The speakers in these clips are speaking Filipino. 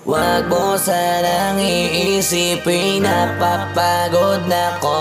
Wag mo sanang iisipin napapagod na ko.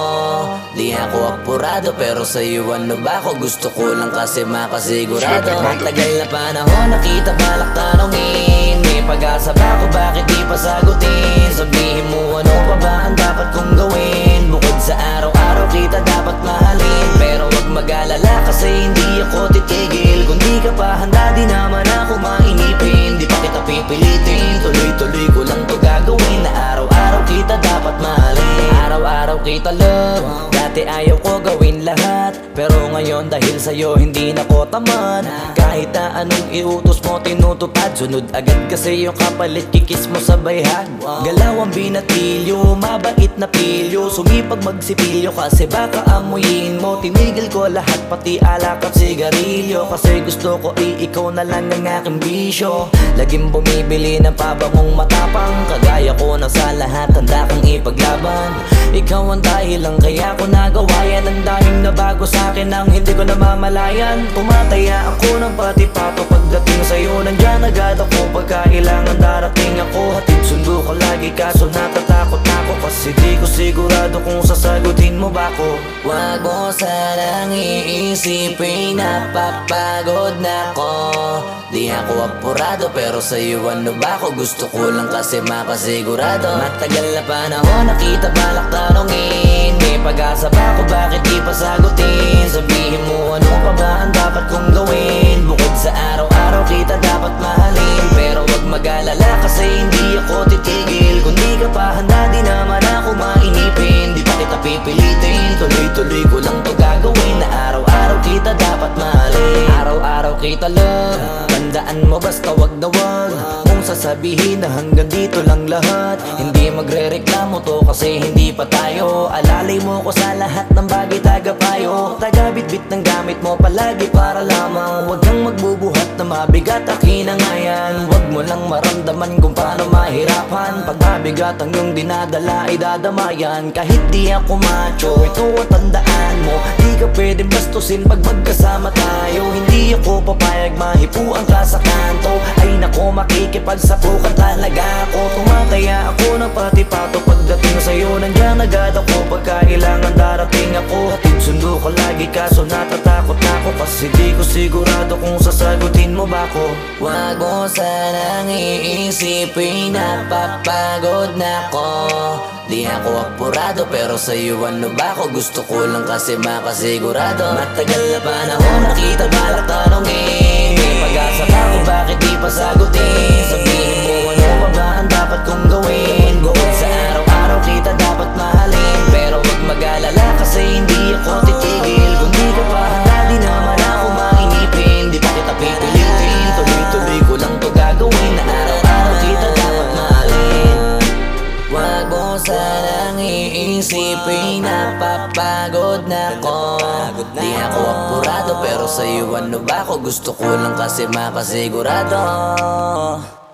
Di ako apurado pero sa'yo ano ba ako? Gusto ko lang kasi makasigurado. Matagal na panahon nakita balak tanongin, may pag-asa ba ako, bakit di pa sagutin? Sabihin mo ano pa ba ang dapat kong gawin? Bukod sa araw-araw kita dapat mahalin, pero wag mag-alala kasi hindi ako titigil. Kung di ka pa handa di naman ako mainipin. Di pa kita pipilitin, tuloy-tuloy ko lang to gagawin. Na araw-araw kita dapat mahalin, araw-araw kita love. Dati ayaw ko gawin lahat, pero ngayon dahil sa'yo hindi na ko tamad. Kahit na anong iutos mo tinutupad, sunod agad kasi yung kapalit kikis mo sa bayhag. Galaw ang binatilyo, mabait na pilyo, sumipag magsipilyo kasi baka amuyin mo. Tinigil ko lahat pati alak at sigarilyo, kasi gusto ko ikaw na lang ang aking bisyo. Laging bumibili ng pabangong matapang, kagaya ko na sa lahat handa kang ipaglaban. Ikaw ang dahilan kaya ko nagawa yan, ang daming nabago sa'kin ang hindi ko namamalayan. Tumataya ako ng pati-pato pagdating sa'yo, nandyan agad ako pagkailangan darating ako. Hatid sundo ko lagi kaso natatakot ako, kasi di ko sigurado kung sasagutin mo ba ko. Wag mo sanang iisipin napapagod na ko. Di ako apurado pero sa'yo ano ba ako? Gusto ko lang kasi makasigurado. Matagal na panahon nakita balak tanongin, may pag-asa ba ako, bakit di pa sagutin? Sabihin mo ano pa ba ang dapat kong gawin? Bukod sa araw-araw kita dapat mahalin, pero wag mag-alala kasi hindi ako titigil. Kung di ka pa handa di naman ako mainipin. Di pa kita pipilitin, tuloy-tuloy ko lang to gagawin. Na araw-araw kita dapat mahalin, araw-araw kita love. Tandaan mo basta wag na wag mong sasabihin na hanggang dito lang lahat. Hindi magre-reklamo to kasi hindi pa tayo. Alalay mo ko sa lahat ng bagay, tagapayo. Tagabitbit ng gamit mo palagi para lamang wag kang magbubuhat na mabigat, akin na nga yan. Wag mo lang maramdaman kung paano mahirapan. Pag mabigat ang iyong dinadala ay dadamayan. Kahit di ako macho, ito ang tandaan mo, di ka pwedeng bastusin pag magkasama tayo. Hindi ako papayag mahipuan ka sa kanto. Ay nako, makikipagsapukan talaga ako. Tumataya ako ng pati-pato pagdating sa'yo, nandyan agad ako pagkailangan darating ako. Hatid sundo ko lagi kaso natatakot ako, kasi di ko sigurado kung sasagutin mo ba ko. Wag mo sanang iisipin napapagod na ko. Di ako apurado pero sa'yo ano ba ako? Gusto ko lang kasi makasigurado. Matagal na panahon nakita balak tanongin, may pag-asa ba ako, bakit di pa sagutin? Sabihin mo ano pa ba ang dapat kong gawin? Bukod sa araw-araw kita dapat mahalin, pero wag mag-alala kasi hindi ako titigil. Kung di ka pa handa di naman ako mainipin. Di pa kita pipilitin, tuloy-tuloy ko lang to gagawin. Na araw-araw kita dapat mahalin. Wag mo sanang iisipin napapagod na ko. Di ako apurado pero sa'yo ano ba ako? Gusto ko lang kasi makasigurado.